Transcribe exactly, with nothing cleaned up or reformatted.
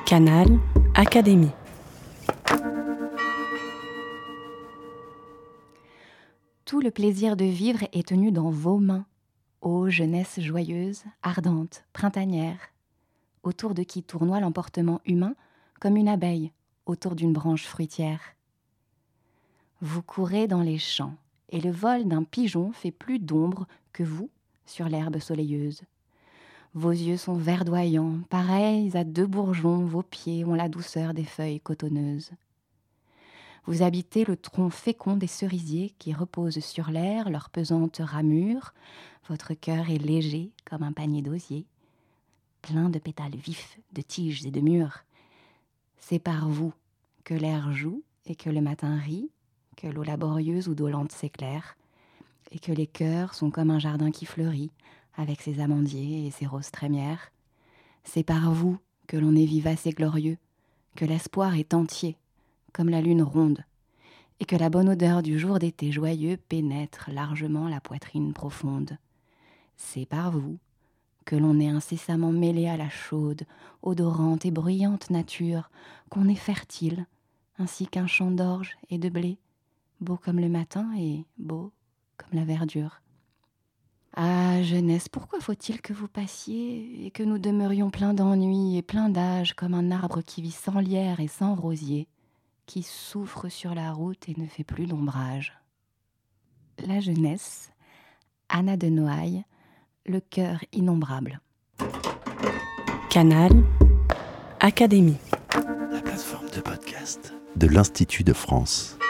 Canal Académie. Tout le plaisir de vivre est tenu dans vos mains, ô jeunesse joyeuse, ardente, printanière, autour de qui tournoie l'emportement humain comme une abeille autour d'une branche fruitière. Vous courez dans les champs, et le vol d'un pigeon fait plus d'ombre que vous sur l'herbe soleilleuse. Vos yeux sont verdoyants, pareils à deux bourgeons, vos pieds ont la douceur des feuilles cotonneuses. Vous habitez le tronc fécond des cerisiers qui reposent sur l'air leurs pesantes ramures. Votre cœur est léger comme un panier d'osier, plein de pétales vifs, de tiges et de mûres. C'est par vous que l'air joue et que le matin rit, que l'eau laborieuse ou dolente s'éclaire, et que les cœurs sont comme un jardin qui fleurit, avec ses amandiers et ses roses trémières. C'est par vous que l'on est vivace et glorieux, que l'espoir est entier, comme la lune ronde, et que la bonne odeur du jour d'été joyeux pénètre largement la poitrine profonde. C'est par vous que l'on est incessamment mêlé à la chaude, odorante et bruyante nature, qu'on est fertile, ainsi qu'un champ d'orge et de blé, beau comme le matin et beau comme la verdure. Ah, jeunesse, pourquoi faut-il que vous passiez et que nous demeurions pleins d'ennui et pleins d'âge comme un arbre qui vit sans lierre et sans rosier, qui souffre sur la route et ne fait plus d'ombrage. La jeunesse, Anna de Noailles, le cœur innombrable. Canal Académie. La plateforme de podcast de l'Institut de France.